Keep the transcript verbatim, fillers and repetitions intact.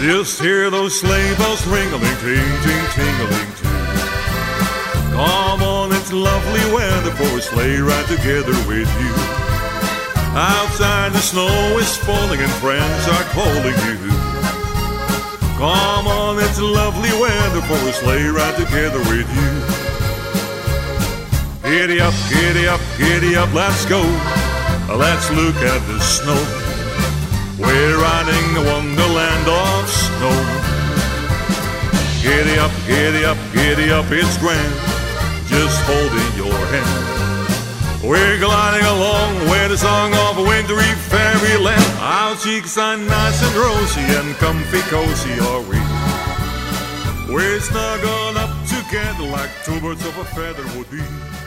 Just hear those sleigh bells ring-a-ling, ting-ting, ting-a-ling, ting. Come on, it's lovely weather for a sleigh ride together with you. Outside the snow is falling and friends are calling you. Come on, it's lovely weather for a sleigh ride together with you. Giddy up, giddy up, giddy up, let's go. Let's look at the snow. We're riding the wonderland of snow. Giddy up, giddy up, giddy up, it's grand, just holding your hand. We're gliding along with the song of a wintry fairyland. Our cheeks are nice and rosy and comfy cozy are we. We're snuggled up together like two birds of a feather would be.